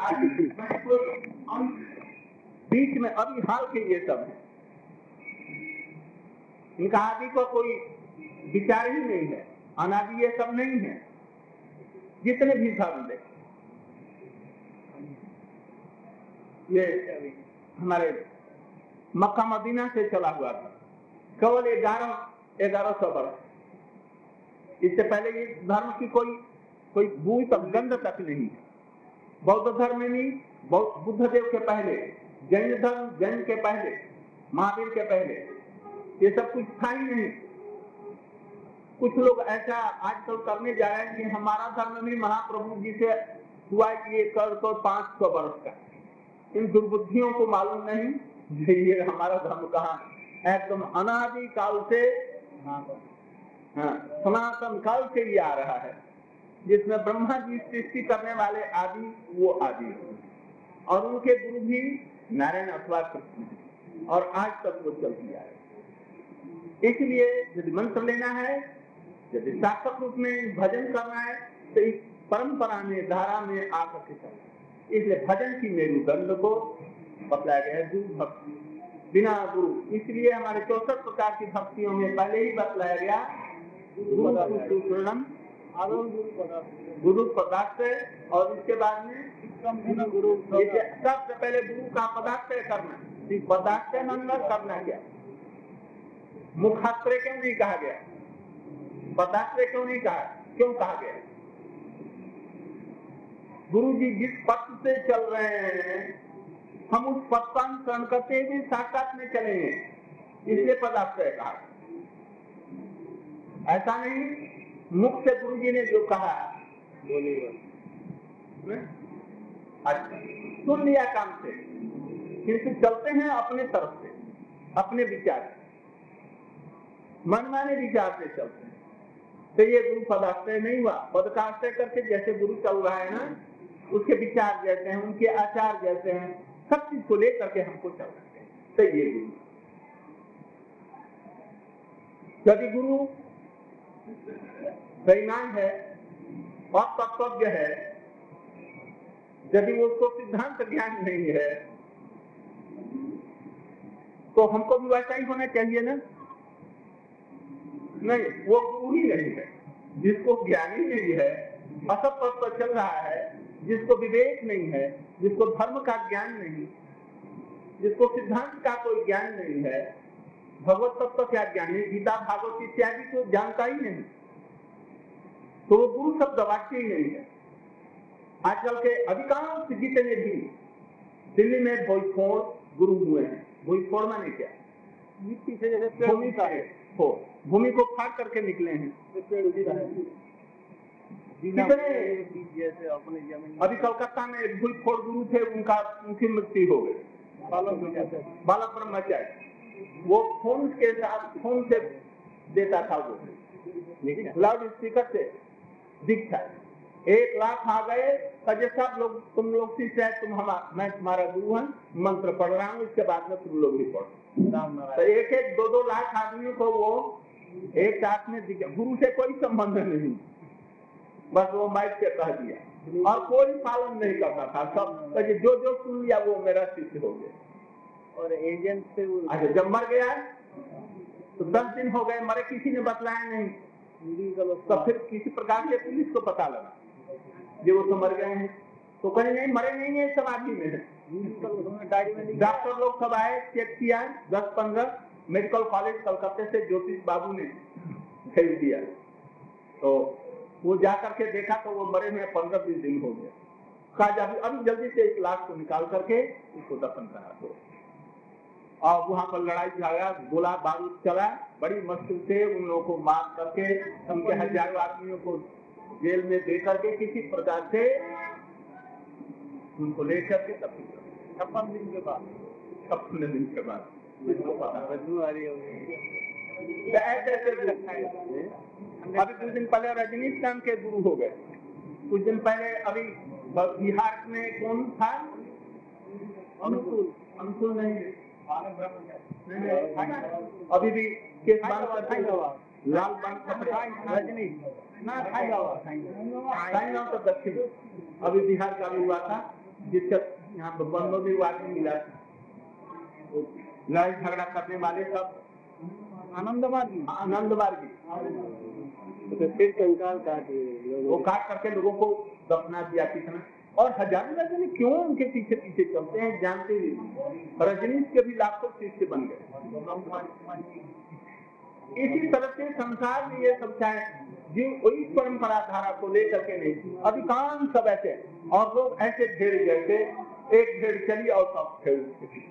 बीच में अभी हाल के ये सब है, इनका आदि को कोई विचार ही नहीं है, अनादि ये सब नहीं है। जितने भी धर्म देख, ये हमारे मक्का मदीना से चला हुआ था, केवल 1100 वर्ष। इससे पहले ये धर्म की कोई बूई तक गंध तक नहीं। बौद्ध धर्म में नहीं, बुद्ध देव के पहले, जैन धर्म जैन के पहले, महावीर के पहले ये सब कुछ था ही नहीं। कुछ लोग ऐसा आजकल करने जा रहे हैं कि हमारा धर्म भी महाप्रभु जी से हुआ ये कर तो 500 वर्ष का। इन दुर्बुद्धियों को मालूम नहीं ये हमारा धर्म कहाँ एकदम अनादि काल से, सनातन काल से ही आ रहा है, जिसमें ब्रह्मा जी सृष्टि करने वाले आदि वो आदि और उनके गुरु भी नारायण अथवा कृष्ण और आज तक वो चलती आ रही। इसलिए यदि मंत्र लेना है, यदि सार्थक रूप में भजन करना है तो इस परंपरा में धारा में आकर के चलना। इसलिए भजन की मेरुदंड को बतलाया गया है गुरु भक्ति बिना गुरु। इसलिए हमारे 64 प्रकार की भक्तियों में पहले ही बतलाया गया गुरु पदार्थ, और उसके बाद में गुरु। सबसे पहले गुरु का पदार्थ करना, पदार्थ मंगल करना क्या, मुखास्त्र क्यों नहीं कहा गया, पदार्थ क्यों नहीं कहा, क्यों कहा गया? गुरु जी जिस पथ से चल रहे हैं हम उस पथ का अनुसरण करते भी साक्षात में चलेंगे, इसलिए पदार्थ कहा। ऐसा नहीं मुख से गुरु जी ने जो कहा अच्छा सुन लिया काम से, किंतु चलते हैं अपने तरफ से, अपने विचार से, मनमाने विचार से चलते हैं, तो ये गुरु पदाश्रय नहीं हुआ। पद का आश्रय करके जैसे गुरु चल रहा है ना, उसके विचार जैसे हैं, उनके आचार जैसे हैं, सब चीज को लेकर के हमको चल रहे हैं, तो ये गुरु। यदि गुरु बेईमान है और तत्वज्ञ है, यदि उसको सिद्धांत ज्ञान नहीं है, तो हमको भी वैसा ही होना चाहिए ना? नहीं, वो गुरु ही नहीं है। जिसको ज्ञान ही नहीं है, असत पथ पर चल रहा है, जिसको विवेक नहीं है, जिसको धर्म का ज्ञान नहीं, जिसको सिद्धांत का कोई ज्ञान नहीं है, भगवत तत्व क्या ज्ञान है, गीता भागवत इत्यादि को जानता ही नहीं, तो वो गुरु शब्द वाक्य ही नहीं है। आजकल के अधिकांश जितने भी दिल्ली में भोईफोड़ गुरु हुए हैं, भोईफोड़ माने क्या? मिट्टी से जैसे भूमि का है, भूमि को फाड़ करके निकले हैं। अभी कलकत्ता में एक भूईफोड़ गुरु थे, उनकी मृत्यु हो गई, बालक ब्रह्मचारी। वो फोन के साथ फोन से देता था, वो लाउड स्पीकर से दिखता। 1 लाख आ गए, कजे सब लोग, तुम लोग शिष्य है, मैं तुम्हारा गुरु हूँ, मंत्र पढ़ रहा हूँ, इसके बाद में तुम लोग भी पढ़ो। तो 1-1, 2-2 लाख आदमियों को वो एक साथ में दिखा। गुरु से कोई संबंध नहीं, बस वो माइक से कह दिया और कोई पालन नहीं करता था। सब जो जो सुन लिया वो मेरा शिष्य हो गया। और एजेंट से अच्छा, जब मर गया तो 10 दिन हो गए, मरे, किसी ने बतलाया नहीं, तो फिर किसी प्रकार से पुलिस को पता लगा जो वो तो मर गए हैं, तो कहीं नहीं मरे नहीं है, सब आदमी में है। डॉक्टर लोग सब आए, चेक किया, 10-15 मेडिकल कॉलेज कलकत्ते से ज्योतिष बाबू ने भेज दिया, तो वो जाकर के देखा तो वो मरे हुए 15-20 दिन हो गए। कहा अभी जल्दी से 1 लाख को निकाल करके इसको दफन करा दो। और वहां पर लड़ाई झगड़ा, गोला बारूद चला, बड़ी मुश्किल से उन लोगों को मार करके, उनके हजारों आदमियों को जेल में दे करके किसी प्रकार से उनको लेकर के तब 56 दिन के बाद, 56 दिन के बाद अभी कुछ दिन पहले रजनीकांत के गुरु हो गए। कुछ दिन पहले अभी बिहार में कौन था, अनुकूल नहीं, अभी भी केस लाल रजनी तो दक्षिण, अभी बिहार का भी हुआ था, जिसका यहाँ पर वन में भी वो आदमी मिला, लड़ाई झगड़ा करने वाले सब आनंद मार्गी तो फिर कंकाल काट वो काट करके लोगों को दफना दिया कितना, और हजारों न जाने क्यों उनके पीछे पीछे चलते हैं, जानते भी नहीं। रजनीश के भी लाखों शिष्य बन गए। इसी तरह से संसार में ये सब चाहे जो वही परंपरा धारा को लेकर के नहीं, अधिकांश सब ऐसे, और लोग ऐसे ढेर जैसे एक ढेर चली और सब ढेर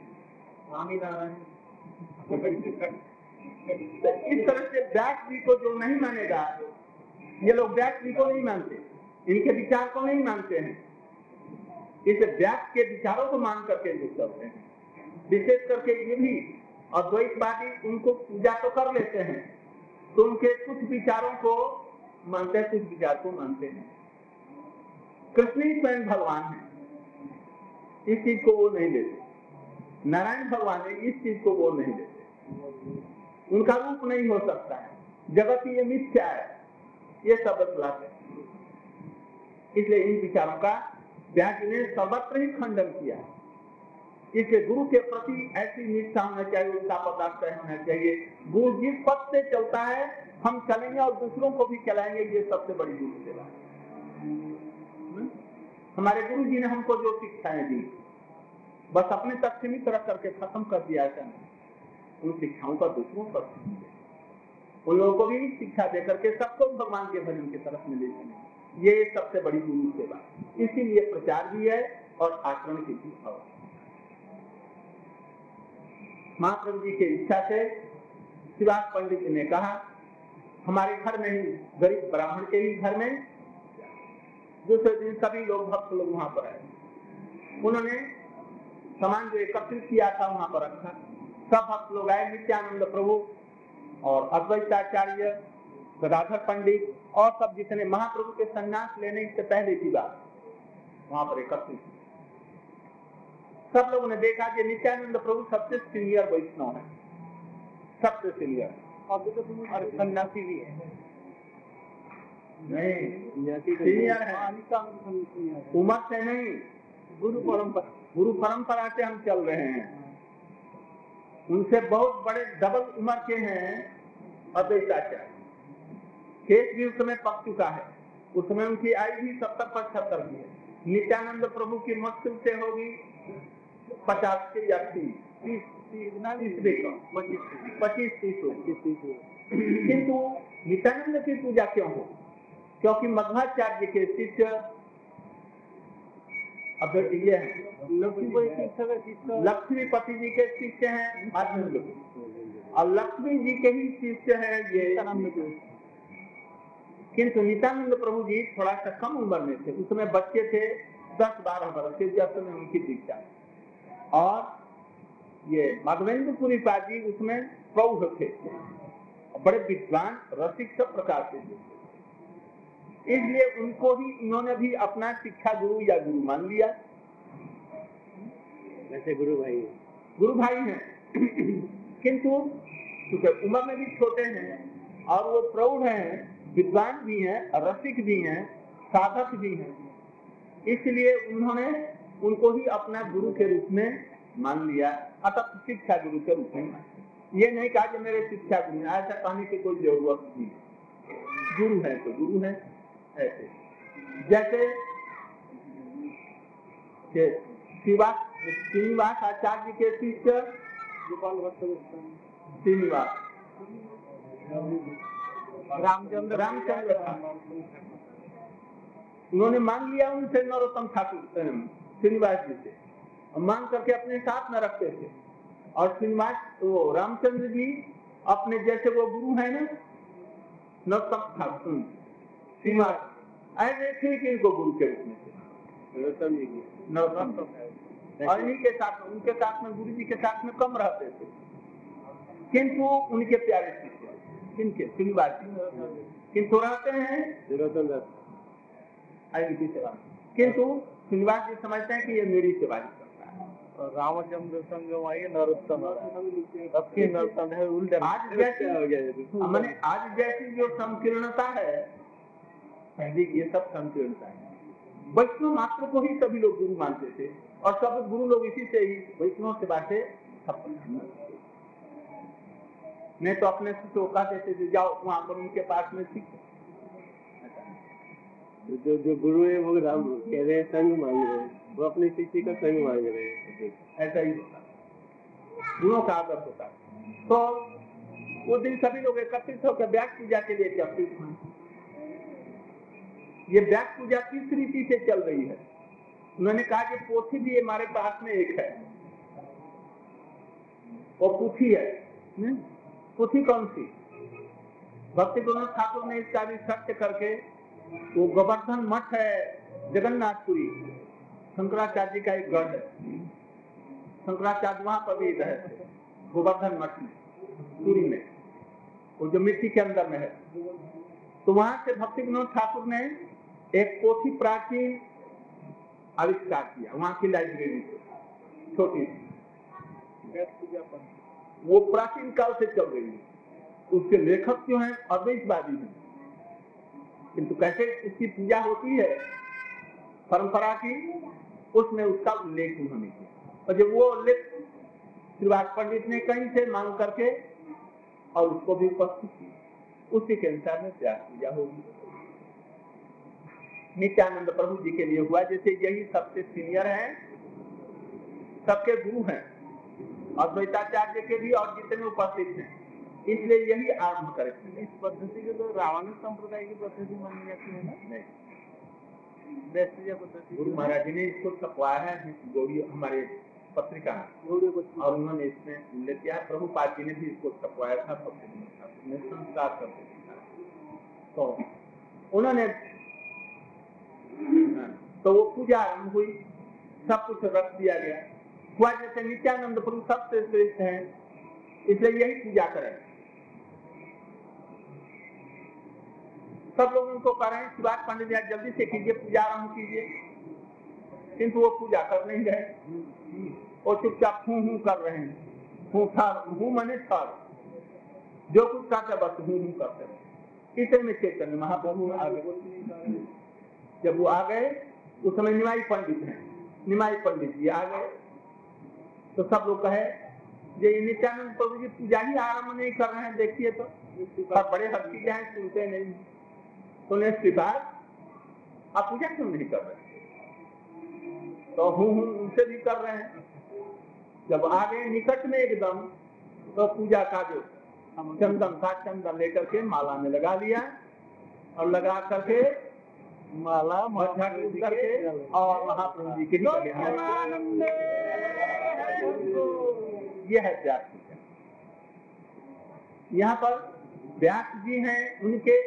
इस तरह से व्यास जी को जो नहीं मानेगा, ये लोग व्यास जी को नहीं मानते, इनके विचार को नहीं मानते हैं, इस व्यास के विचारों को मान करके जो चलते हैं। विशेष करके ये भी अद्वैतवादी उनको पूजा तो कर लेते हैं, तो उनके कुछ विचारों को मानते हैं, कुछ विचार को मानते हैं। कृष्ण ही स्वयं भगवान है, इस चीज को वो नहीं देते। नारायण भगवान है, इस चीज को वो नहीं देते। उनका रूप नहीं हो सकता है, जगत ये मिथ्या है, ये सब बतलाते हैं। इसलिए इन विचारों का व्यास जी ने सर्वत्र ही खंडन किया। इसलिए गुरु के प्रति ऐसी निष्ठा होना चाहिए, उनका पदार्थ होना चाहिए। गुरु जिस पथ से चलता है हम चलेंगे और दूसरों को भी चलाएंगे, ये सबसे बड़ी गुरु सेवा है। हमारे गुरु जी ने हमको जो शिक्षाएं दी, बस अपने तक सीमित रख करके खत्म कर दिया, ऐसा नहीं। उन शिक्षाओं का दूसरों पर उन लोगों को भी शिक्षा देकर के सबको भगवान के भजन की तरफ में ले जाए, ये सबसे बड़ी गुरु सेवा। इसीलिए प्रचार भी है और आचरण की भी भाव। महाप्रभु जी की इच्छा से शिवास पंडित जी ने कहा, हमारे घर में ही गरीब ब्राह्मण के ही घर में दूसरे दिन सभी लोग भक्त लोग वहां पर आए। उन्होंने सामान जो एकत्रित किया था वहां पर रखा, सब भक्त लोग आए। नित्यानंद प्रभु और अद्वैताचार्य, गदाधर पंडित और सब जितने महाप्रभु के संन्यास लेने से पहले की बात वहां पर एकत्रित। सब लोगों ने देखा कि नित्यानंद प्रभु सबसे सीनियर वैष्णव है, सबसे सीनियर, और सन्यासी भी है। नहीं, सीनियर है, उम्र से नहीं, गुरु परंपरा से हम चल रहे हैं। उनसे बहुत बड़े डबल उम्र के हैं अद्वैताचार्य। केस भी उस समय पक चुका है, उस समय उनकी आयु भी 70-75 की है। नित्यानंद प्रभु की मुश्किल से होगी 50 के या 30, किंतु नित्यानंद की पूजा क्यों हो? क्योंकि मध्वाचार्य के शिष्य अब ये है, लक्ष्मीपति जी के शिष्य हैं और लक्ष्मी जी के ही शिष्य हैं ये। किंतु नित्यानंद प्रभु जी थोड़ा सा कम उम्र में थे, उस समय बच्चे थे 10-12 वर्ष के, जब समय उनकी दीक्षा। और ये माधवेंद्रपुरी पाजी उसमें प्रौढ़ थे, बड़े विद्वान रसिक सब प्रकार से थे। इसलिए उनको ही उन्होंने भी अपना शिक्षा गुरु या गुरु मान लिया। वैसे गुरु भाई हैं किंतु क्योंकि उम्र में भी छोटे हैं और वो प्रौढ़ हैं, विद्वान भी हैं, रसिक भी हैं, साधक भी हैं, इसलिए उन्होंने उनको ही अपना गुरु के रूप में मान लिया, अतः शिक्षा गुरु के रूप में। ये नहीं कहा कि मेरे शिक्षा गुरु है, ऐसा कहने की कोई जरूरत नहीं। गुरु है तो गुरु है। ऐसे जैसे श्रीनिवास आचार्य के शिष्य श्रीनिवास रामचंद्र उन्होंने मान लिया उनसे नरोत्तम ठाकुर श्रीनिवास जी से, मान करके अपने साथ में रखते थे। और श्रीनिवास वो रामचंद्र जी अपने जैसे वो गुरु है ना नरोत्तम ठाकुर श्रीनिवास, ऐसे ठीक इनको गुरु के रूप में नरोत्तम और इन्हीं के साथ उनके साथ में गुरु जी के साथ में कम रहते थे, किंतु उनके प्यारे शिष्य किनके श्रीनिवास किंतु रहते हैं इनकी सेवा। किंतु श्रीनिवास जी समझते हैं कि ये मेरी सेवा ही करता है। रामचंद्र संग नरोत्तम है उल्टा। आज जैसी जो संकीर्णता है, पहले ये सब संकीर्णता है। वैष्णव मात्र को ही सभी लोग गुरु मानते थे और सब गुरु लोग इसी से ही वैष्णव से बातें नहीं तो अपने से तो कहते थे जाओ वहां पर उनके पास में सीखो। जो गुरु है वो राम कह रहे हैं, संग मांग रहे हैं, वो अपने शिष्य का संग मांग रहे हैं। ऐसा ही होता, गुरुओं का आदर होता है। तो उस दिन सभी लोग एकत्रित होकर व्यास पूजा के लिए एकत्रित हुए। ये व्यास पूजा किस रीति से चल रही है? उन्होंने कहा कि पोथी भी हमारे पास में एक है, वो पोथी है। पोथी कौन सी? भक्ति विनोद ठाकुर ने इसका रिसर्च करके, वो गोवर्धन मठ है जगन्नाथपुरी, शंकराचार्य जी का एक गढ़ है, शंकराचार्य वहां पर भी रहे थे गोवर्धन मठ में पुरी में, वो जो मिट्टी के अंदर में है। तो वहां से भक्ति विनोद ठाकुर ने एक पोथी प्राचीन आविष्कार किया, वहां की लाइब्रेरी से, छोटी सी, वो प्राचीन काल से चल रही है। उसके लेखक जो हैं अद्वैतवादी हैं, किंतु कैसे इसकी पूजा होती है परंपरा की, उसमें उसका उल्लेख उन्होंने किया। और जब वो उल्लेख श्रीवास पंडित ने कहीं से मांग करके और उसको भी उपस्थित किया, उसी के अनुसार में व्यास पूजा होगी। नित्यानंद प्रभु जी के लिए हुआ, जैसे यही सबसे सीनियर है, सबके गुरु हैं, अद्वैताचार्य के भी और जितने उपस्थित हैं, इसलिए यही आरंभ करें। इस पद्धति को तो रावण संप्रदाय की पद्धति मानी जाती है ना? नहीं, गुरु महाराज जी ने इसको छपवाया है गौड़ी हमारे पत्रिका में, और उन्होंने इसमें उल्लेख किया। प्रभुपाद जी ने भी इसको छपवाया था, संस्कार करते थे। तो उन्होंने तो वो पूजा आरंभ हुई, सब कुछ रख दिया गया। हुआ जैसे नित्यानंद प्रभु सबसे श्रेष्ठ है, इसलिए यही पूजा करें। सब लोग उनको कह रहे हैं शिवाज पंडित जी जल्दी से कीजिए, पूजा आरंभ कीजिए, किंतु वो पूजा कर नहीं रहे, वो चुपचाप हूँ कर रहे हैं। हूँ मने थर, जो कुछ कहते बस हूँ करते हैं। इतने में चैतन्य महाप्रभु आ गए। जब वो आ गए उस समय निमाई पंडित हैं, निमाई पंडित जी आ गए, तो सब लोग कहे ये नित्यानंद प्रभु जी पूजा ही आरंभ नहीं कर रहे हैं, देखिए तो बड़े हस्ती हैं, सुनते नहीं, सुने स्वीकार, आप पूजा क्यों नहीं कर रहे? तो हूँ उनसे भी कर रहे हैं। जब आ गए निकट में एकदम, तो पूजा का जो चंदन था, चंदन लेकर के माला में लगा लिया, और लगा करके माला करके और महाप्रभु जी के यह है व्यास पूजा। यहाँ पर व्यास जी हैं, उनके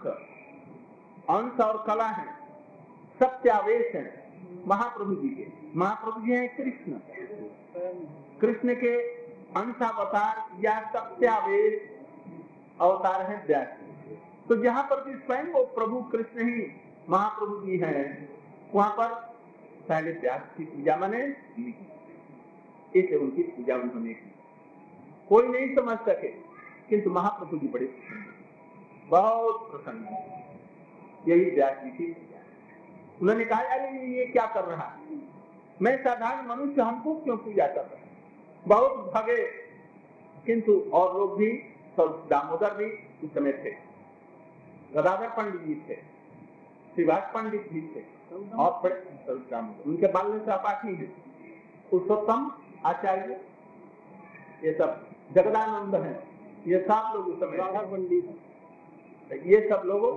अंश और कला है, सत्यावेश है महाप्रभु जी के। महाप्रभु जी हैं कृष्ण, कृष्ण के अंशावतार या सत्यावेश अवतार है व्यास। तो जहाँ पर भी स्वयं वो प्रभु कृष्ण ही महाप्रभु जी हैं, वहां पर पहले व्यास की पूजा माने इसे उनकी पूजा उन्होंने की। कोई नहीं समझ सके, किंतु महाप्रभु जी बड़े बहुत प्रसन्न, यही व्यास जी की। उन्होंने कहा अरे ये क्या कर रहा है, मैं साधारण मनुष्य, हमको क्यों पूजा कर रहा है? बहुत भगे, किंतु और लोग भी, दामोदर भी उस समय थे, गदाधर पंडित जी थे, श्रीवास पंडित जी थे, और बड़े दामोदर उनके बाल में सहपाठी है, पुरुषोत्तम आचार्य, ये सब जगदानंद है, ये सब लोग उस समय पंडित, ये सब लोगों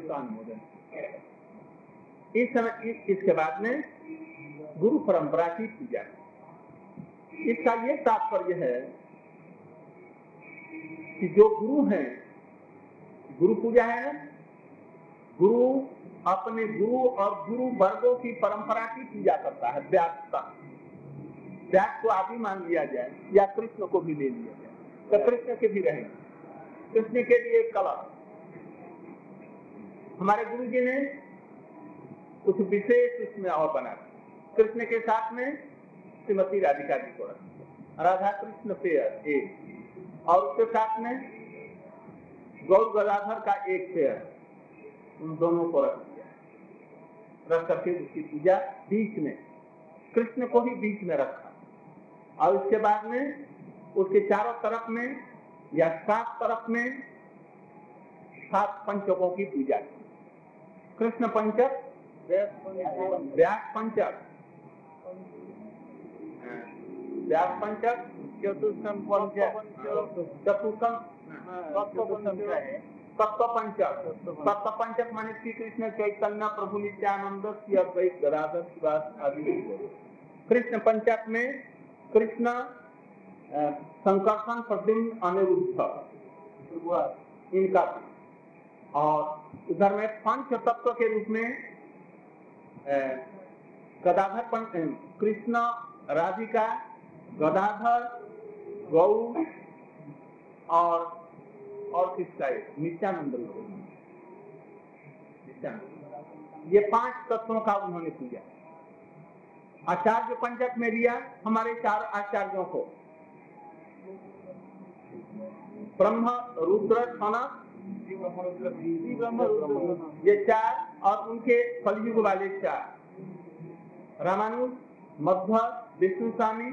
इस समय। इसके बाद में गुरु परंपरा की पूजा, इसका ये तात्पर्य है कि जो गुरु हैं, गुरु पूजा है ना, गुरु अपने गुरु और गुरु वर्गों की परंपरा की पूजा करता है। व्यास का, व्यास को आदि मान लिया जाए या कृष्ण को भी ले लिया जाए, तो कृष्ण के भी रहेंगे, कृष्ण के लिए कला। हमारे गुरु जी ने कुछ विशेष इसमें और बना, कृष्ण के साथ में श्रीमती राधिका जी को रखा, राधा कृष्ण पेयर एक, और उसके साथ में गौर गदाधर का एक पेयर, उन दोनों को रख दिया। रख करके उसकी पूजा बीच में, कृष्ण को ही बीच में रखा, और उसके बाद में उसके चारों तरफ में या 7 तरफ में 7 पंचकों की पूजा की। कृष्ण पंचक, व्यास पंचक, व्यास पंचक, चतुष्कम पंचक, चतुष्कम, तत्व पंचक। तत्व पंचक माने श्री कृष्ण चैतन्य प्रभु नित्यानंद श्री अद्वैत गदाधर शिवास आदि। कृष्ण पंचक में कृष्ण, संकर्षण, प्रद्युम्न, अनिरुद्ध इनका, और उधर में पंच तत्व के रूप में गदाधर, कृष्ण, राधिका, गदाधर, गौ और किसका नित्यानंद। ये 5 तत्वों का उन्होंने पूजा। आचार्य पंचक में लिया हमारे 4 आचार्यों को, ब्रह्म, रुद्र, सनक, ये 4, और उनके कलयुग वाले 4, रामानुज, मध्व, विष्णु स्वामी,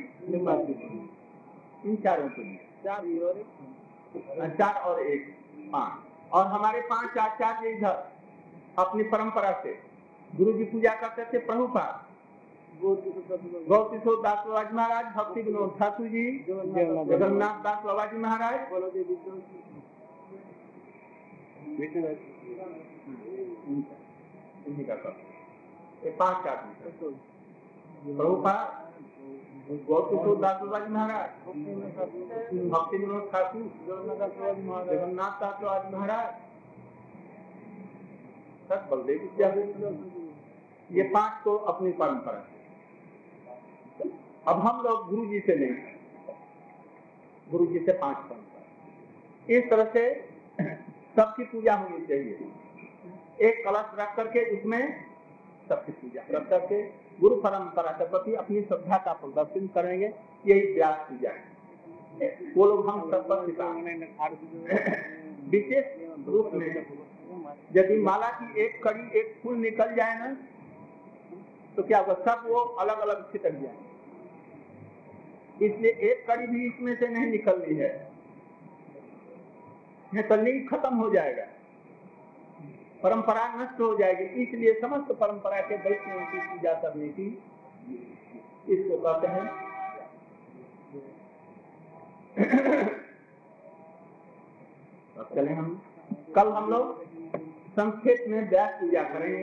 इन चारों को लिया, 4 और 1 5। और हमारे 5 आचार्य इधर अपनी परंपरा से गुरु जी पूजा करते थे। प्रभुपाद, गौतीसो दास बाबाजी महाराज, भक्ति विनोद ठाकुर जी, जगन्नाथ दास बाबाजी महाराज, ये 5 आदमी, प्रभुपाद, गौतीसो दास बाबाजी महाराज, भक्ति विनोद ठाकुर, जगन्नाथ दास बाबाजी महाराज, बलदेव विद्यापीठ, ये 5 तो अपनी परंपरा है। अब हम लोग गुरु जी से नहीं, गुरु जी से 5 परंपरा। इस तरह से सबकी पूजा होनी चाहिए। एक कलश रख करके उसमें सबकी पूजा रख करके गुरु परंपरा के प्रति अपनी श्रद्धा का प्रदर्शन करेंगे। यही व्यास पूजा है। वो लोग हम सब पर विशेष रूप में यदि माला की एक कड़ी, एक फूल निकल जाए ना, तो क्या होगा, सब वो अलग अलग छिटक जाए। इसलिए एक कड़ी भी इसमें से नहीं निकलनी है, नहीं तो लिंक खत्म हो जाएगा, परंपरा नष्ट हो जाएगी। इसलिए समस्त परंपरा के वैष्णव की पूजा करने की, इसको कहते हैं। अब चले हम, कल हम लोग संक्षेप में व्यास पूजा करेंगे।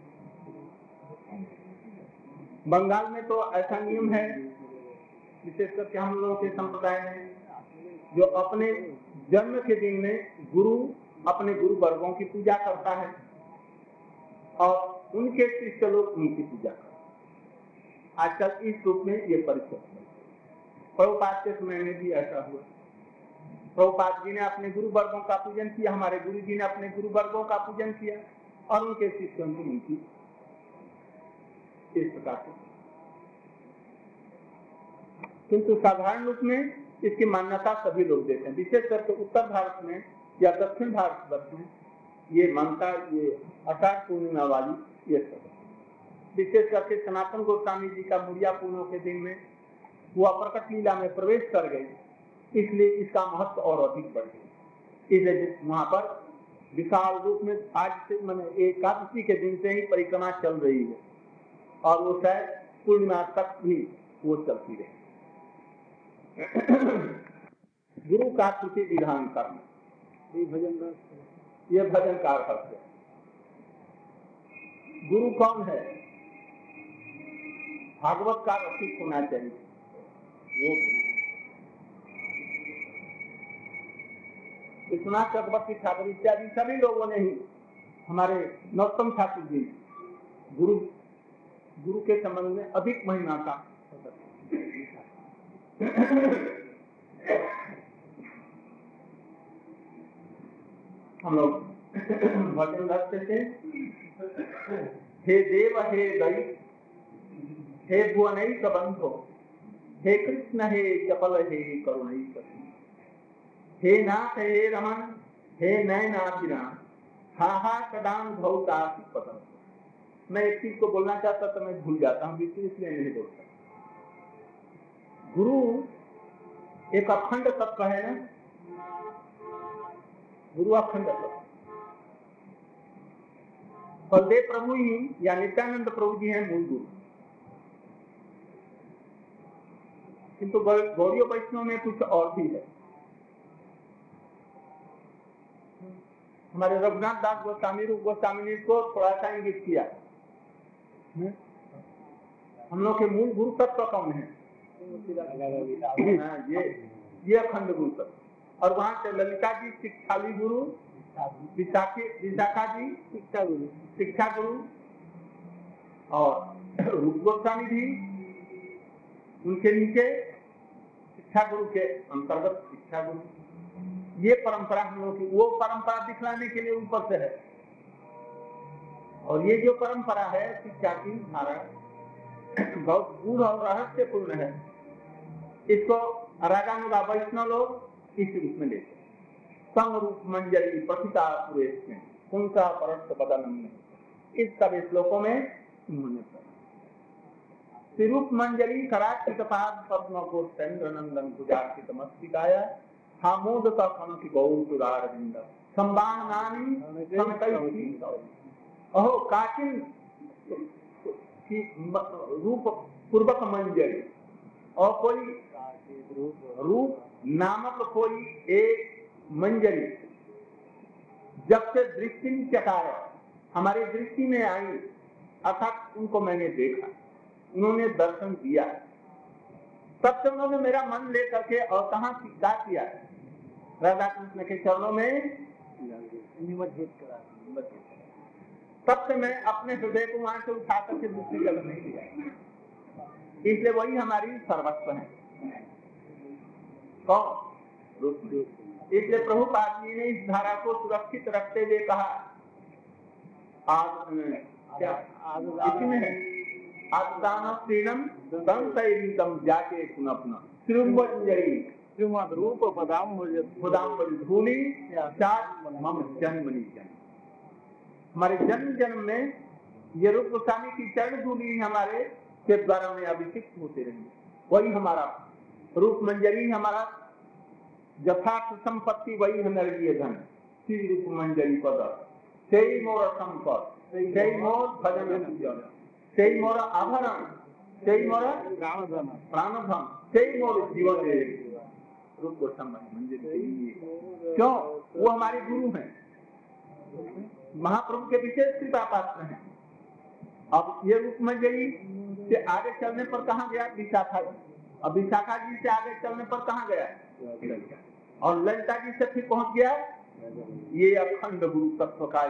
बंगाल में तो ऐसा नियम है, विशेष करके हम लोगों के संप्रदाय में, जो अपने जन्म के दिन में गुरु अपने गुरु वर्गों की पूजा करता है और उनके शिष्य लोग उनकी पूजा करते हैं। आजकल इस रूप में ये परिस्थिति है। प्रभुपाद के समय में भी ऐसा हुआ। प्रभुपाद जी ने अपने गुरु वर्गों का पूजन किया, हमारे गुरु जी ने अपने गुरु वर्गों का पूजन किया और उनके शिष्यों ने उनकी, इस प्रकार से। किंतु साधारण रूप में इसकी मान्यता सभी लोग देते हैं, विशेष करके उत्तर भारत में या दक्षिण भारत में ये मानता, ये आषाढ़ पूर्णिमा वाली ये सब। विशेष करके सनातन गोस्वामी जी का मुड़िया पूर्णिमा के दिन में वो प्रकट लीला में प्रवेश कर गए, इसलिए इसका महत्व और अधिक बढ़ गया। इसलिए वहां पर विशाल रूप में आज से मैंने एकादशी के दिन से ही परिक्रमा चल रही है और वो शायद पूर्णिमा तक भी वो चलती रही। गुरु का स्तुति विधान करना, ये भजन का अर्थ है। गुरु कौन है? भागवत का रसिक होना चाहिए, वो विश्वनाथ चक्रवर्ती ठाकुर इत्यादि सभी लोगों ने ही, हमारे नरोत्तम ठाकुर जी गुरु के संबंध में अधिक महिमा का हम लोग वचन रखते थे। हे देव हे गई, हे भुवनई बंधो, हे कृष्ण हे चपल हे करुणई, हे नाथ हे रमन, हे नयनाभिराम, हा हा कदान भौतासी पतन। मैं एक चीज को बोलना चाहता तो मैं भूल जाता हूँ, इसलिए नहीं बोलता। गुरु एक अखंड तत्व है ना, गुरु अखंड तत्व। बलदेव प्रभु ही या नित्यानंद प्रभु जी हैं मूल गुरु, किंतु गौड़ीय वैष्णव में कुछ और भी है। हमारे रघुनाथ दास गोस्वामी रूप गोस्वामी को थोड़ा सा इंगित किया। हम लोग के मूल गुरु तत्व कौन है? ये अखंड गुरु तत्व। और वहां से ललिता जी शिक्षाली गुरु, विशाखा जी शिक्षा गुरु, और रूप गोस्वामी जी उनके नीचे शिक्षा गुरु के अंतर्गत शिक्षा गुरु। ये परंपरा हम लोग की, वो परंपरा दिखलाने के लिए ऊपर से है। और ये जो परंपरा है शिक्षा की धारा बहुत गूढ़ और रहस्यपूर्ण है। इसको रागानुगा वैष्णव लोग इस रूप में लेते हैं। संग रूप मंजरी प्रथिता पुरेश में कुंसा परस्त बदनम में, इस सब श्लोकों में उन्होंने रूप मंजरी कराचित पाद पद्म को चंद्र नंदन गुजार्चित मस्तिकाया हामोद का कनक गौर सुरार बिंद संबाहनानी कनकई अहो काचिन की रूप पूर्वक मंजरी, और कोई रूप नामक कोई एक मंजरी जब से दृष्टि चकार हमारी दृष्टि में आई, अर्थात उनको मैंने देखा, उन्होंने दर्शन दिया, तब से उन्होंने मेरा मन ले करके और कहाँ क्या किया, राधा कृष्ण के चरणों में निमज्जित करा। तब से मैं अपने हृदय को वहां से उठा करके दूसरी जगह नहीं लिया। इसलिए वही हमारी सर्वस्व है। इसलिए प्रभुपाद जी ने इस धारा को सुरक्षित रखते हुए कहा, जाके पुनः श्रीमद रूप धूली मम जन्मनि जन्म। हमारे जन्म जन्म में ये रूप गोस्वामी की चरण धूली हमारे के द्वारा में अभिषिक्त होते रहेंगे। वही हमारा रूप मंजरी, हमारा यथार्थ संपत्ति, वही है नरकीय धन। श्री रूप मंजरी पद सेई मोर संपद, सेई मोर भजन पूजन, सेई मोर आभरण, सेई मोर प्राणधन, सेई मोर जीवन। रूप गोस्वामी मंजरी क्यों? वो हमारे गुरु हैं, महाप्रभु के विशेष कृपा पात्र हैं। अब ये रूप मंजरी से आगे चलने पर कहाँ गया? विशाखा जी। अब विशाखा जी से आगे चलने पर कहाँ गया? और ललिता जी से फिर पहुंच गया ये अखंड गुरु तत्व का।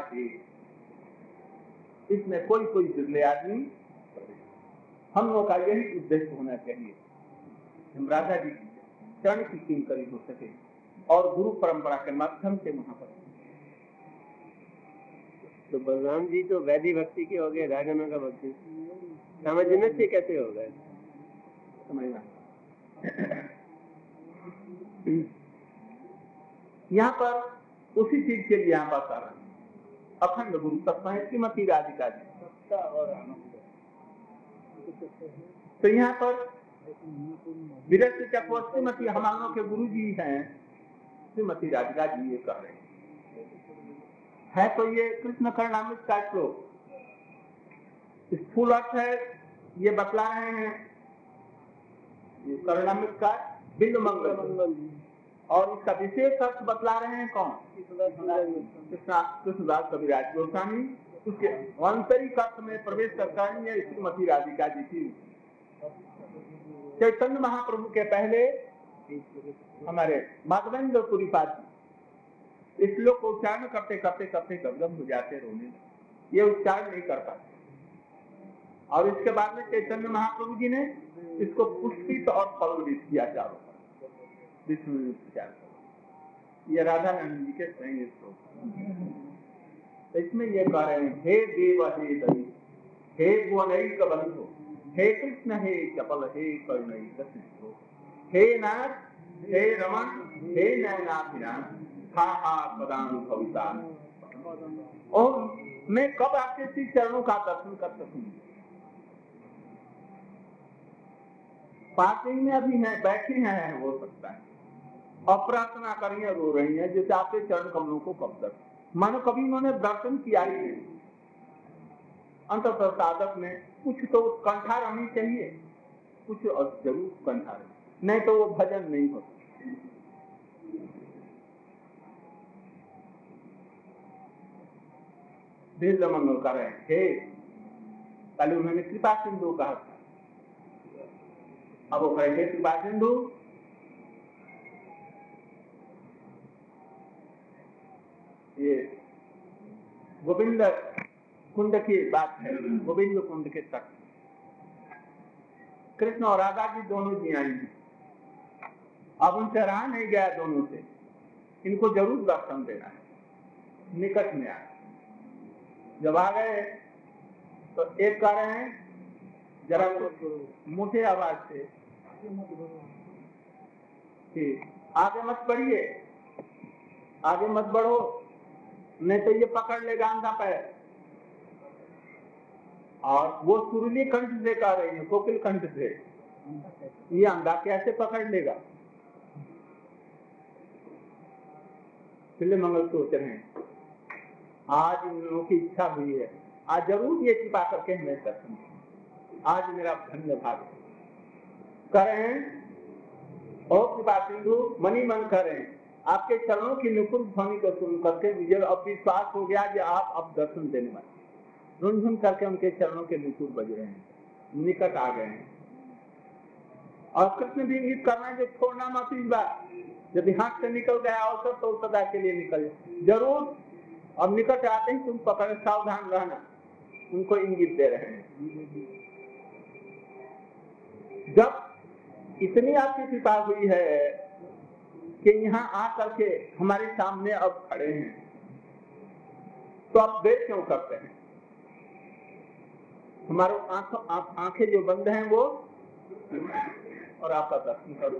इसमें कोई कोई बिरले आदमी, हम लोग का यही उद्देश्य होना चाहिए, हम राधा जी चरण की किंकरी हो सके और गुरु परंपरा के माध्यम से वहां पर। तो बलराम जी तो वैदिक भक्ति के हो गए, रागानुगा का भक्ति समझने से कैसे हो गए? समझना यहाँ पर उसी चीज के लिए यहाँ पर आ रहा है। अखंड गुरु तत्व है श्रीमती राधिका जी। तो यहाँ पर विरक्त चक्र श्रीमती हमारे के गुरु जी हैं, श्रीमती राधिका जी ये कर रहे है। तो ये कृष्ण कर्णामृत का श्लोक स्थूल अर्थ है, ये बतला रहे हैं कर्णामृत का बिंदु मंगल, और इसका विशेष अर्थ बतला रहे हैं कौन? कृष्णदास कविराज गोस्वामी। उसके आंतरिक अर्थ में प्रवेश करनी है श्रीमती राधिका जी की। चैतन्य महाप्रभु के पहले हमारे माधवेंद्रपुरी पाद इस श्लोक को उच्चारण करते करते करते गदगद हो जाते, रोने। ये उच्चारण नहीं कर पाते। और इसके बाद में चैतन्य महाप्रभु जी ने इसको पुष्पित और फलवित किया चारों विष्णु विचार। ये राधा रानी जी के स्वयं श्लोक। इसमें ये कह रहे हैं, हे देव हे दई, हे भुवनैक बंधु, हे कृष्ण हे चपल, हे करुणैक सिंधु, हे नाथ, हे रमण, हे नयनाभिराम, हा हा पदानुभविता। और मैं कब आपके श्री चरणों का दर्शन कर सकूंगी? पार्किंग में अभी हैं, बैठी हैं, हो सकता है, और प्रार्थना कर रही है, रो रही है, जैसे आपके चरण कमलों को कब तक, मानो कभी उन्होंने दर्शन किया ही नहीं। अंततः साधक में कुछ तो उत्कंठा रहनी चाहिए, कुछ जरूर उत्कंठा रहे, नहीं तो वो भजन नहीं होता। दिव्य मंगल कर रहे थे, कल उन्होंने कृपा सिंधु कहा था, अब वो कहे कृपा सिंधु, ये गोविंद कुंड की बात है, गोविंद कुंड के तट कृष्ण और राधा जी दोनों जी आई, अब उनसे रहा नहीं गया, दोनों से इनको जरूर दर्शन देना है। निकट में आए, जब आ गए तो एक कह रहे हैं जरा मोटे आवाज से कि आगे मत बढ़िए, आगे मत बढ़ो, नहीं तो ये पकड़ लेगा अंधा पैर। और वो सुरीली कंठ से कह रही है, कोकिल कंठ से, ये अंधा कैसे पकड़ लेगा? पिल्ले मंगल सोच रहे हैं आज इन लोगों की इच्छा हुई है, आज जरूर ये छिपा करके हमें दर्शन, आज मेरा धन्य भाग कर रहे हैं। और कृपा सिंधु मनी मन कर रहे हैं, आपके चरणों की नुपुर ध्वनि को सुन करके मुझे अब विश्वास हो गया कि आप अब दर्शन देने वाले। झुनझुन करके उनके चरणों के नुपुर बज रहे हैं, निकट आ गए हैं। और कृष्ण भी इंगित करना है जो छोड़ना मत इस बार, यदि हाथ से निकल गया अवसर तो सदा के लिए निकल जरूर। अब निकट आते ही तुम पकड़, सावधान रहना, उनको इंगित दे रहे हैं। जब इतनी आपकी कृपा हुई है कि यहाँ आकर के हमारे सामने अब खड़े हैं, तो आप देर क्यों करते हैं? हमारे आंखें जो बंद हैं वो, और आपका दर्शन करो,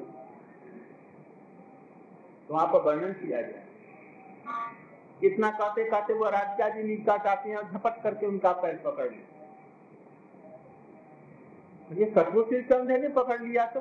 तो वहां पर वर्णन किया जाए। इतना कहते कहते वो राधिका जी निकट आती हैं और झपट करके उनका पैर पकड़ लिया। ये सचमुच श्री चरण ने पकड़ लिया तो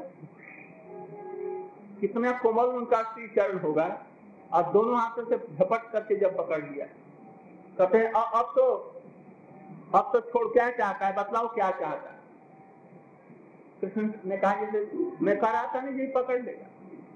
कितना कोमल उनका श्री चरण होगा। और दोनों हाथों से झपट करके जब पकड़ लिया, कहते हैं अब तो छोड़, क्या चाहता है बतलाओ, क्या चाहता है? कृष्ण ने कहा जैसे मैं कह रहा था नहीं, ये पकड़ लेगा,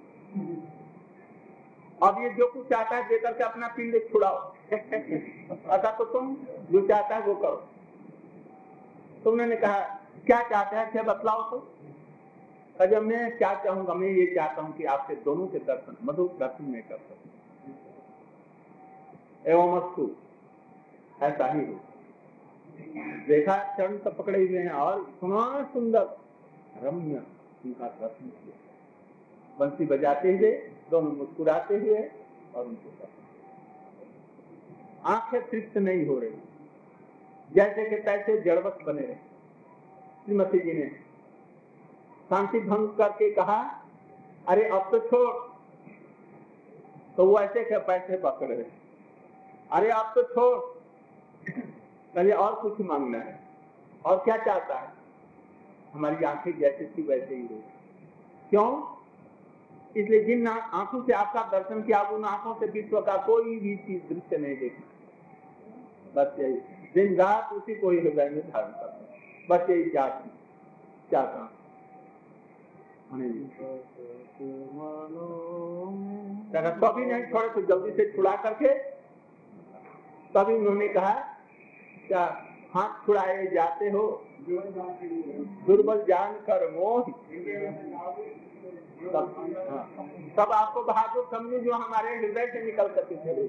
अब ये जो कुछ चाहता है देकर के अपना पिंड छुड़ाओ। अतः तो तुम जो चाहता है वो करो। तुमने कहा क्या चाहता है, क्या बतलाओ तो? जब मैं क्या चाहूंगा, मैं ये चाहता हूं कि आपके दोनों के दर्शन, मधुर दर्शन में कर सकूं, एवं अस्तु, ऐसा ही हो। देखा चरण तो पकड़े हुए हैं और इतना सुंदर रम्य उनका दर्शन किया, बंसी बजाते हुए, दोनों मुस्कुराते हुए, और उनको आंखें तृप्त नहीं हो रही, जैसे कि तैसे जड़वत बने रहे। श्रीमती जी ने शांति भंग करके कहा अरे अब तो छोड़, तो वो ऐसे क्या पैसे पकड़ रहे, अरे अब तो छोड़, पहले और कुछ मांगना है, और क्या चाहता है? हमारी आंखें जैसे थी वैसे ही रही। क्यों? इसलिए जिन आंखों से आपका दर्शन किया, उन आंखों से विश्व का कोई भी चीज दृश्य नहीं देखना, बस यही दिन रात उसी को ही हृदय में धारण करना, बस यही चाहता हूं। कभी नहीं छोड़े तो जल्दी से छुड़ा करके, तभी उन्होंने कहा क्या हाथ छुड़ाए जाते हो दुर्बल जान कर मोह, तब आपको बहादुर समझो जो हमारे हृदय से निकल सकते थे।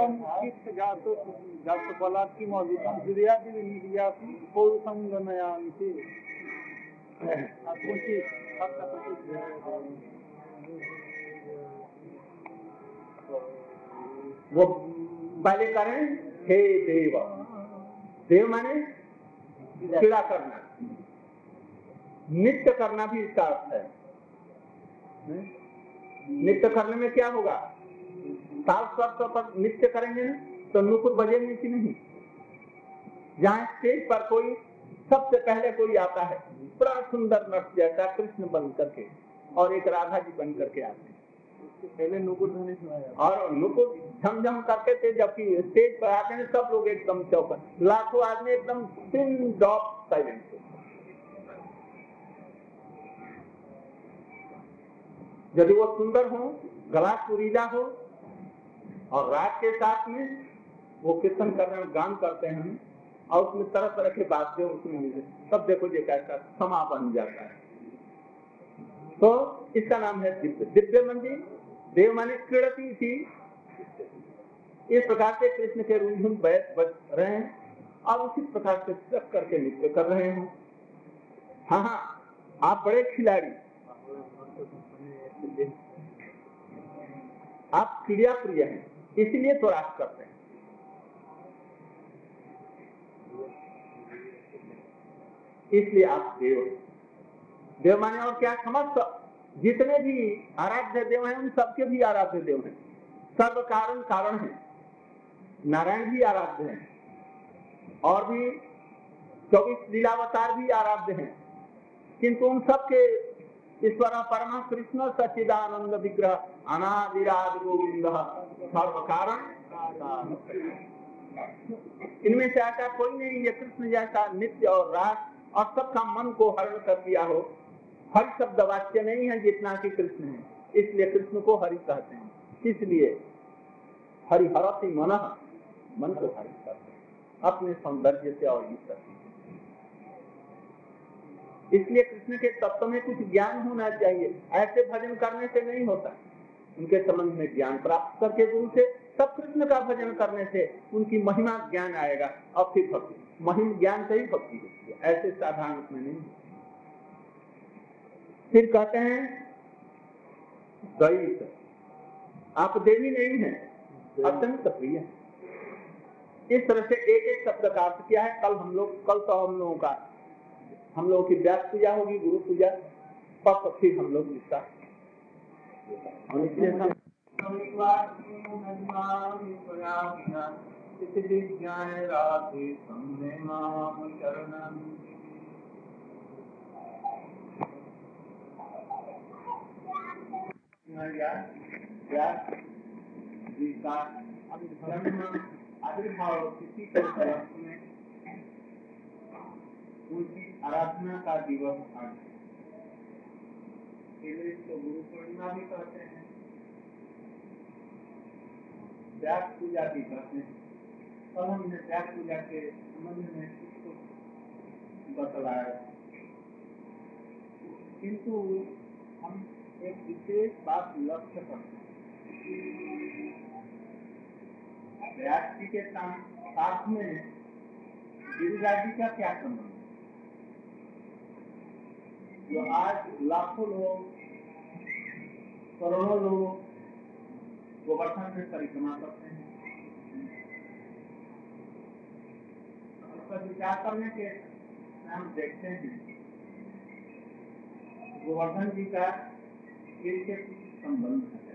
वो पहले करें हे देव, देव माने क्रीड़ा करना, नित्य करना भी इसका अर्थ है। नित्य करने में क्या होगा? ताल स्वर पर नित्य करेंगे ना तो नुपुर बजेंगे कि नहीं? जहाँ स्टेज पर कोई सबसे पहले कोई आता है बड़ा सुंदर नट जैसा कृष्ण बन करके और एक राधा जी बन करके आते हैं, पहले नुपुर ध्वनि सुनाया और नुपुर झमझम करते थे, जबकि स्टेज पर आते हैं सब लोग एकदम चौकन, लाखों आदमी एकदम पिन ड्रॉप साइलेंट। यदि वो सुंदर हो, गला सुरीला हो और राग के साथ में वो कीर्तन कर रहे हैं, गान करते हैं और उसमें तरह तरह के बात जो उसमें मिले, तब देखो ये कैसा समा बन जाता है। तो इसका नाम है दिव्य। दिव्य मंदिर देव माने क्रीड़ती थी। इस प्रकार से कृष्ण के रुंझुन बैठ बज रहे हैं और उसी प्रकार से सब करके नृत्य कर रहे हैं। हाँ हाँ, आप बड़े खिलाड़ी, आप क्रिया प्रिय हैं, इसलिए तो राग करते हैं। इसलिए आप देव हैं। देव माने और क्या, समस्त जितने भी आराध्य देव हैं उन सबके भी आराध्य देव हैं। सर्व कारण कारण है, नारायण भी आराध्य हैं और भी 24 लीलावतार भी आराध्य हैं, किंतु उन सबके ईश्वर परमा कृष्ण सच्चिदानंद विग्रह अनादिरादि गोविंद सर्व कारण। इनमें से ऐसा कोई नहीं ये कृष्ण जैसा नित्य और राग और सबका मन को हरण कर दिया हो। हरि शब्द वाच्य नहीं है जितना कि कृष्ण है, इसलिए कृष्ण को हरि कहते हैं। इसलिए हरि हरति मनः, मन को हरि करते हैं अपने सौंदर्य से और युक्त। इसलिए कृष्ण के तत्व में कुछ ज्ञान होना चाहिए, ऐसे भजन करने से नहीं होता। उनके संबंध में ज्ञान प्राप्त करके गुरु से, तब कृष्ण का भजन करने से उनकी महिमा ज्ञान आएगा और फिर भक्ति, महिम ज्ञान से ही भक्ति होती है, ऐसे साधारण में नहीं। फिर कहते हैं द्वैत, आप देवी नहीं है, अत्यंत प्रिय है। इस तरह से एक एक शब्द का अर्थ किया है। कल तो हम लोगों की व्यास पूजा होगी, गुरु पूजा, पर फिर हम लोग इसका आविर्भाव किसी के तरफ में उनकी आराधना का दिवस आज इसको गुरु पूर्णिमा भी कहते हैं, व्यास पूजा भी कहते हैं। कल हमने व्यास पूजा के संबंध में कुछ बतलाया, किंतु हम एक विशेष बात लक्ष्य करते हैं। व्यास जी के साथ में गिरिराज जी का क्या संबंध? जो आज लाखों लोग, करोड़ों लोग गोवर्धन में परिक्रमा करते हैं, उस पर विचार करने के हम देखते हैं गोवर्धन जी का इसके संबंध है।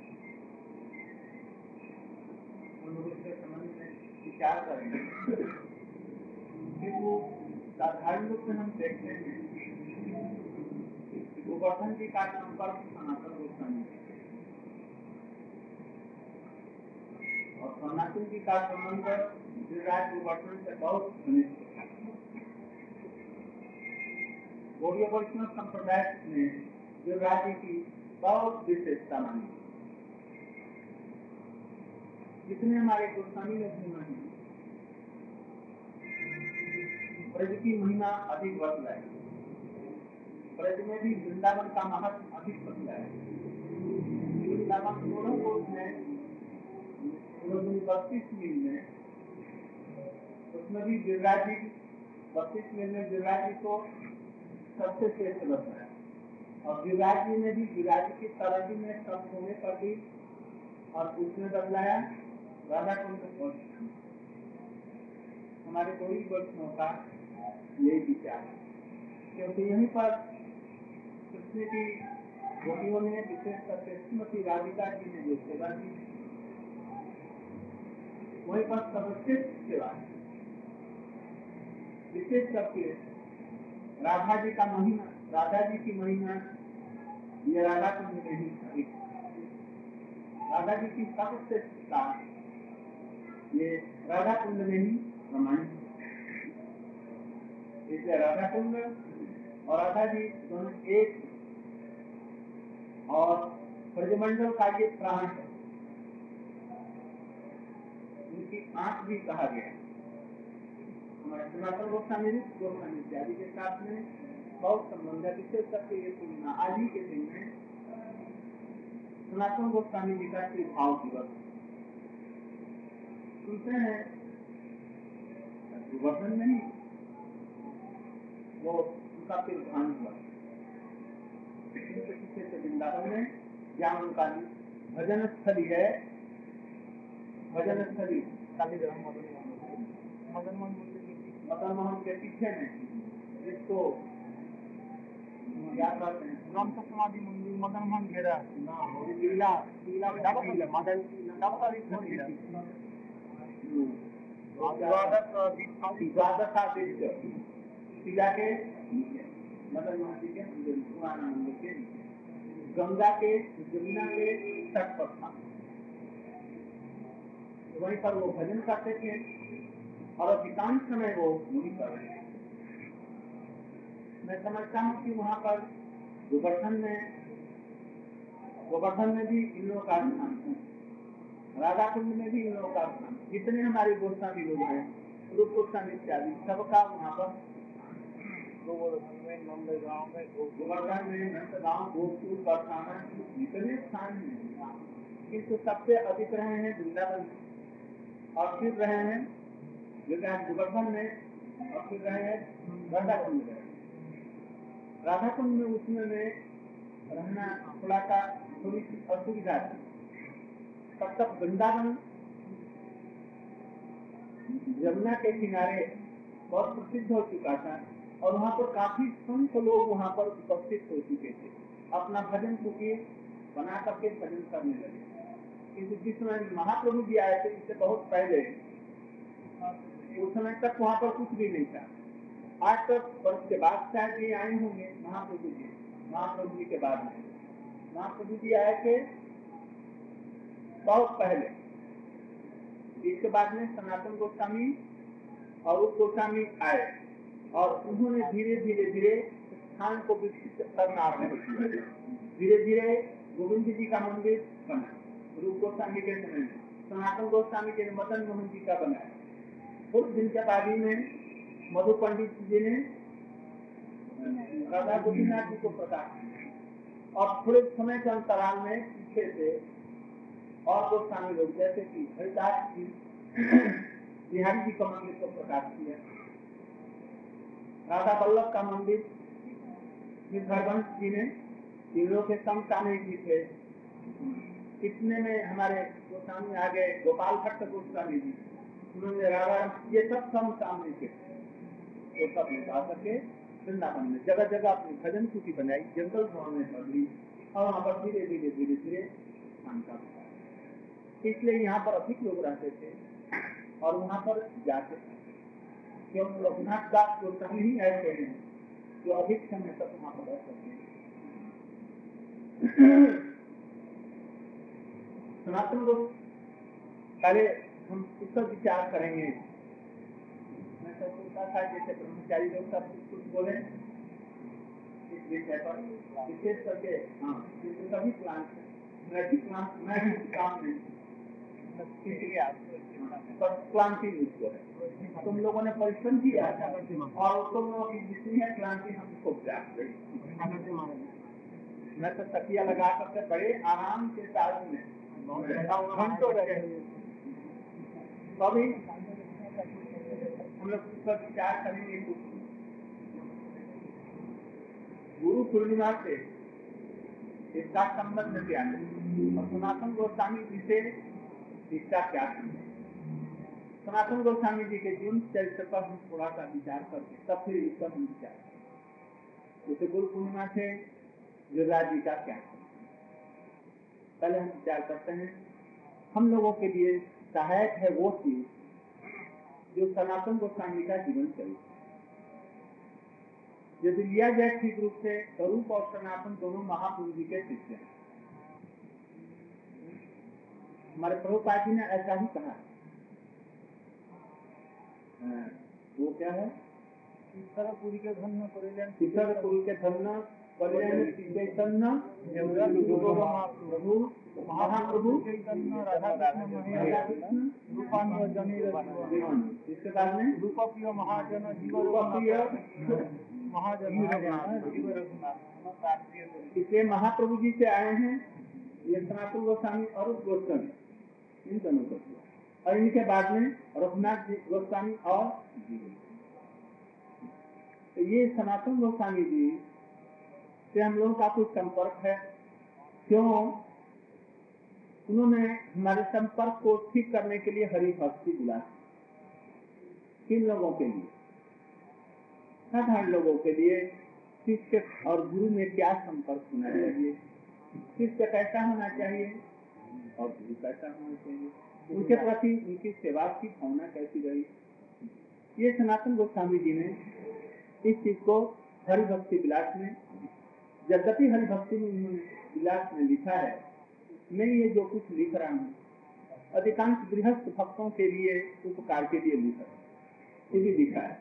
उसके संबंध में विचार करेंगे कि वो साधारण रूप से हम देखते हैं गोवर्धन जी का संपर्क सनातन गोस्वामी और सनातन जी का संबंध गिरिराज गोवर्धन से बहुत घनिष्ठ है। गौड़ीय वैष्णव संप्रदाय में गिरिराज जी की बहुत विशेषता मानी। जितने हमारे गोस्वामी ने सुना है, ब्रज की महिमा अधिक बढ़ है, ब्रज में भी वृंदावन का महत्व अधिक बढ़ है। वृंदावन दोनों को उसमें 32 मील में, उसमें भी गिरिराज जी 32 मील में गिरिराज जी को सबसे श्रेष्ठ बताया और गिरिराज जी ने भी गिरिराज की तरह में सब होने पर भी और उसने बदलाया राधा कुंड। हमारे कोई वैष्णव का यही विचार है, क्योंकि यहीं पर कृष्ण की गोपियों ने विशेष करके श्रीमती राधिका जी ने जो सेवा की वहीं पर सर्वश्रेष्ठ सेवा है। विशेष करके राधा जी का महिमा, राधा जी की महिमा ये राधा कुंड में ही अधिक। राधा जी की सबसे श्रेष्ठता ये राधा कुंड में ही प्रमाणित है। इसलिए राधा कुंड और राधा जी दोनों एक, और ब्रजमंडल का ये प्राण है, उनकी आंख भी कहा गया। हमारे सनातन गोस्वामी इत्यादि के साथ में बहुत संबंध है। विशेष करके ये पूर्णिमा आज ही के दिन में सनातन गोस्वामी जी का श्री भाव दिवस सुनते हैं। गोवर्धन नहीं, वो उनका फिर ध्यान हुआ वृंदावन में, जहाँ उनका भजन स्थली है। भजन स्थली मदन मोहन के पीछे में, जिसको क्या कहते हैं, ब्रह्म समाधि मंदिर मदन मोहन घेरा शिला के मदन मोहन जी के मंदिर, पुराना मंदिर के गंगा के जमुना के तट पर था। वहीं पर वो भजन करते थे और अधिकांश समय वो वहीं कर रहे थे। मैं समझता हूँ कि वहाँ पर गोवर्धन में भी इन लोगों का स्थान है, राधा कुंड में भी इन लोगों का स्थान। जितने हमारे गोस्वामी लोग हैं, रूप गोस्वामी इत्यादि, सबका वहाँ पर गोवर्धन में, नंदगांव में, गोपुर, बरसाना, इतने स्थान हैं, किंतु सबसे अधिक रहे हैं वृंदावन में, और फिर रहे हैं गोवर्धन में, और फिर रहे हैं राधा कुंड में। राधा कुंड में उसमें रहना थोड़ा सा थोड़ी सी असुविधा थी। तब तक वृंदावन यमुना के किनारे बहुत प्रसिद्ध हो चुका था, और वहाँ पर काफी संत लोग वहाँ पर उपस्थित हो चुके थे, अपना भजन कुटी बना करके भजन करने लगे। किंतु जिस समय महाप्रभु जी आए थे, इससे बहुत पहले, उस समय तक वहाँ पर कुछ भी नहीं था। आज तक वर्ष के बाद शायद ये आए होंगे महाप्रभु जी के बाद में। महाप्रभु जी आए थे बहुत पहले, इसके बाद में सनातन गोस्वामी और उप गोस्वामी आए, और उन्होंने धीरे धीरे स्थान को विकसित करना आरम्भ किया। धीरे धीरे गोविंद जी का मंदिर बना, रूप गोस्वामी के समय में, सनातन गोस्वामी के मदन मोहन जी का बनाया। उस दिन के बाद में मधु पंडित जी ने राधा गोपीनाथ जी को प्रकाश किया, और थोड़े समय के अंतराल में पीछे से और गोस्वामी लोग जैसे कि हरिदास जी, बिहारी जी का मंदिर को प्रकाश किया। राधा वल्लभ का मंदिर हरवंश जी ने, इन लोग के समसामयिक जी थे। इतने में हमारे गोस्वामी आ गए, गोपाल भट्ट गोस्वामी जी, उन्होंने राधा, ये सब समसामयिक थे। तो सब लोग आकर के वृंदावन में जगह जगह अपनी भजन सूची बनाई, जंगल भवन में पढ़ ली, और वहाँ पर धीरे धीरे शांता। इसलिए यहाँ पर अधिक लोग रहते थे और वहाँ पर जाते थे, क्योंकि रघुनाथ दास गोस्वामी ही ऐसे हैं जो अधिक समय तक वहाँ पर रह सकते हैं। सनातन लोग पहले हम उस पर विचार करेंगे। मैं तो सोचता था जैसे ब्रह्मचारी लोग सब कुछ बोले इस विषय पर, विशेष करके सभी प्लांट मैं काम नहीं, क्लांति मुझको है। तुम लोगों ने परिश्रम किया और तुम लोगों की जितनी है क्लांति हमको प्राप्त हुई। मैं तो तकिया लगा करके बड़े आराम के साथ में घंटों रहे, तभी हम लोग इस पर विचार करेंगे। गुरु पूर्णिमा से इसका संबंध क्या है, और सनातन गोस्वामी जी से इसका क्या है। सनातन गोस्वामी जी के जीवन चरित्र पर हम थोड़ा सा विचार करके तब फिर इस पर हम विचार करें। जैसे गुरु पूर्णिमा से गिरिराज जी का क्या है, पहले हम विचार करते हैं। हम लोगों के लिए सहायक है वो चीज जो सनातन गोस्वामी का जीवन चरित्र, यदि लिया जाए ठीक रूप से तो रूप और सनातन दोनों महापुरुष जी के शिष्य हैं। हमारे प्रभुपाद जी ने ऐसा ही कहा। वो क्या है? ईश्वर पुरी के धन्य करेलेन ईश्वर पुरी के धन्य करेलेन चैतन्य प्रभु महाप्रभु चैतन्य राधा कृष्ण रूपान्य जनी इसके बाद में रूपप्रिय महाजन जीव रूपप्रिय महाजन इसलिए महाप्रभु जी से आए हैं ये सनातन गोस्वामी और रूप गोस्वामी, इन दोनों को, और इनके बाद में रघुनाथ जी गोस्वामी और तो ये सनातन गोस्वामी जी से हम लोगों का कुछ संपर्क है। क्यों? उन्होंने हमारे संपर्क को ठीक करने के लिए हरि भक्ति बुलाई। किन लोगों के लिए? साधारण लोगों के लिए। शिष्य और गुरु में क्या संपर्क होना चाहिए, शिष्य कैसा होना चाहिए और गुरु कैसा होना चाहिए, उनके प्रति उनकी सेवा की भावना कैसी रही, ये सनातन गोस्वामी जी ने इस चीज को हरि भक्ति विलास में, यद्यपि हरि भक्ति में उन्होंने विलास में लिखा है, मैं ये जो कुछ लिख रहा हूँ अधिकांश गृहस्थ भक्तों के लिए उपकार के लिए लिखा है, ये भी लिखा है।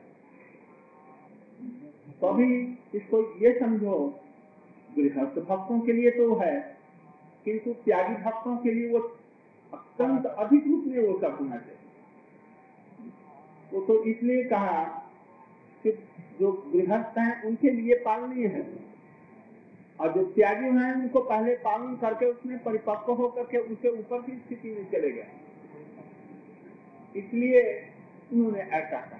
तो अभी इसको ये समझो गृहस्थ भक्तों के लिए तो है, किंतु त्यागी भक्तों के लिए वो अत्यंत अधिक रूप में वो सब होना चाहिए। वो तो इसलिए कहा कि जो गृहस्थ हैं उनके लिए पालनीय है, और जो त्यागी हैं उनको पहले पालन करके उसमें परिपक्व होकर के उससे ऊपर की स्थिति में चले गए, इसलिए उन्होंने ऐसा कहा।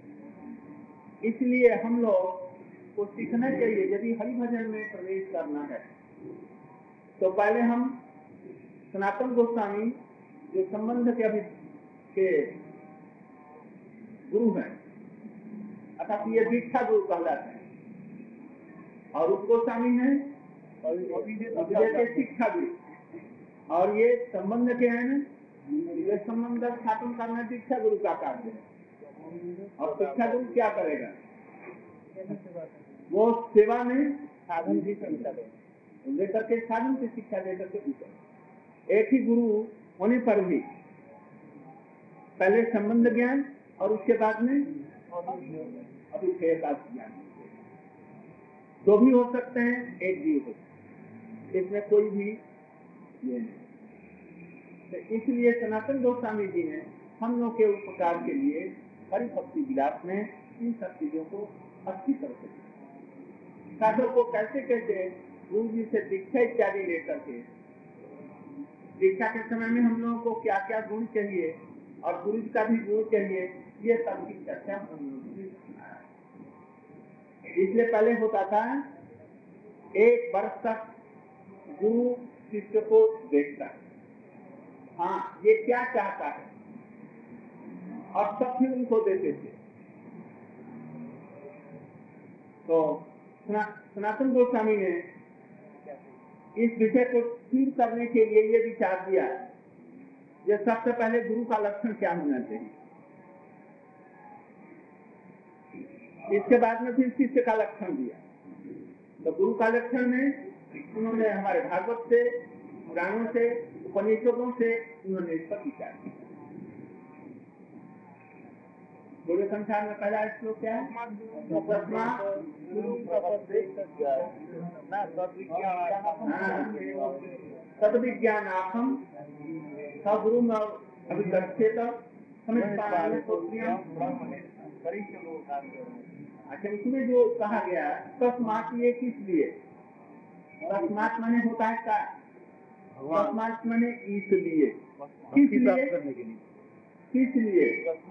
इसलिए हम लोग को सीखना चाहिए, यदि हरि भजन में प्रवेश करना है तो पहले हम सनातन गोस्वामी जो संबंध के अभी के गुरु हैं, अर्थात ये दीक्षा गुरु कहलाते हैं, और रूप गोस्वामी है के शिक्षा गुरु, और ये संबंध के हैं, ये संबंध स्थापन करना दीक्षा गुरु का कार्य है। और शिक्षा गुरु क्या करेगा? वो सेवा में साधन भी लेकर के साधन की शिक्षा देकर के ऊपर एक ही गुरु होने पर भी पहले संबंध ज्ञान और उसके बाद में अभिषेक ज्ञान, दो भी हो सकते हैं, एक भी हो सकते हैं, इसमें कोई भी ये नहीं। तो इसलिए सनातन गोस्वामी जी ने हम लोग के उपकार के लिए हरि भक्ति विलास में इन सब चीजों को अच्छी तरह से साधु को कैसे कैसे गुरु जी से दीक्षा इत्यादि लेकर के, दीक्षा के समय में हम लोगों को क्या क्या गुण चाहिए और गुरु जी का भी गुण चाहिए, ये सब की चर्चा हम लोगों ने सुना है। इसलिए पहले होता था 1 वर्ष तक गुरु शिष्य को देखता है, हाँ ये क्या चाहता है, और सब फिर उनको देते थे। तो सनातन गोस्वामी ने इस विषय को स्थिर करने के लिए ये विचार दिया, ये सबसे पहले गुरु का लक्षण क्या होना चाहिए, इसके बाद में फिर शिष्य का लक्षण दिया। तो गुरु का लक्षण में उन्होंने हमारे भागवत से, पुराणों से, उपनिषदों से उन्होंने इस पर विचार किया। गुरु संसार में पहला श्लोक क्या है? सद्विज्ञानार्थम सगुरु अभिगच्छेत समित्पान। अच्छा, इसमें जो कहा गया तस्मात्, ये किस लिए? तस्मात् माने होता है क्या? तस्मात् माने इसलिए, किस लिए? किस लिए?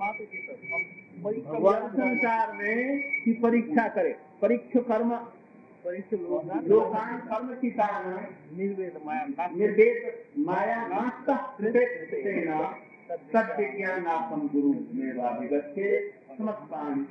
भगवान संसार में की परीक्षा करे, परीक्ष कर्म लोकान कर्म की कारण निर्वेद माया नास्ता सद्विज्ञानार्थम गुरु में वाभिगच्छे समत्पान।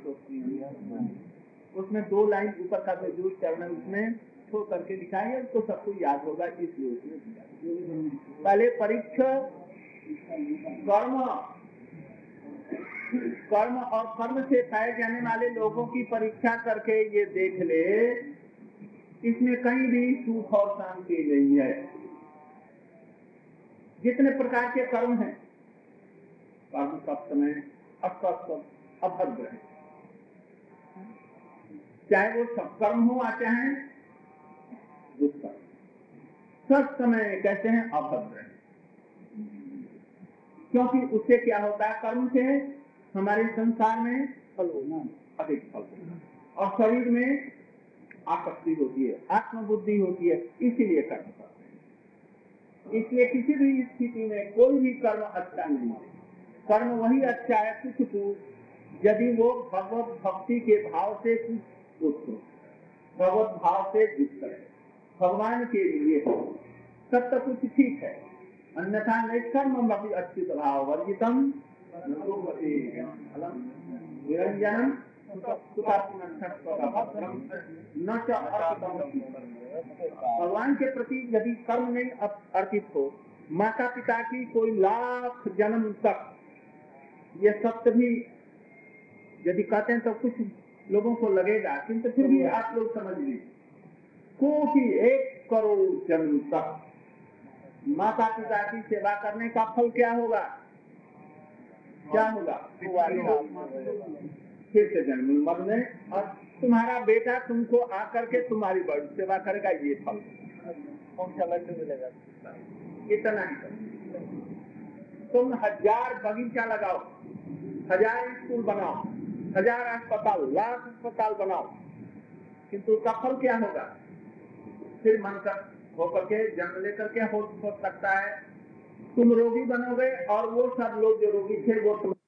उसमें 2 लाइन ऊपर का जो चरण उसमें छोड़ करके लिखा है, तो सबको याद होगा, इसलिए उसमें पहले परीक्षा कर्म कर्म और कर्म से पाए जाने वाले लोगों की परीक्षा करके ये देख ले, इसमें कहीं भी सुख और शांति नहीं है। जितने प्रकार के कर्म हैं, कर्म सब समय अस्वस्थ अभद्र है, चाहे वो सत्कर्म हो चाहे दुष्कर्म, सब समय कहते हैं अभद्र है। क्योंकि उससे क्या होता है, कर्म से हमारे संसार में फल होना, अधिक फल होना, और शरीर में आसक्ति होती है, आत्मबुद्धि होती है, इसीलिए कर्म करते हैं। इसलिए किसी भी स्थिति में कोई भी कर्म अच्छा नहीं है। कर्म वही अच्छा है कुछ यदि वो भगवत भक्ति के भाव से कुछ भगवत भाव से युक्त है, भगवान के लिए हो, तब तक कुछ ठीक है। अन्यथा निष्कर्म अच्युत भाव वर्जितम निरंजनम भगवान के प्रति यदि कर्म नहीं अर्पित हो, माता पिता की कोई लाख जन्म तक ये सत्य भी यदि कहते हैं तो कुछ लोगों को लगेगा, किंतु फिर भी आप लोग समझ लीजिए, कोटि 1 करोड़ जन्म तक माता पिता की सेवा करने का फल क्या होगा? क्या होगा? फिर से जन्म मरने, और तुम्हारा बेटा तुमको आकर के तुम्हारी बड़ी सेवा करेगा, ये फल मिलेगा। इतना ही तुम 1000 बगीचा लगाओ, 1000 स्कूल बनाओ, 1000 अस्पताल, लाख अस्पताल बनाओ, किंतु उसका फल क्या होगा? फिर मन कर होकर के जन्म लेकर के हो सकता है तुम रोगी बनोगे, और वो सब लोग जो रोगी थे वो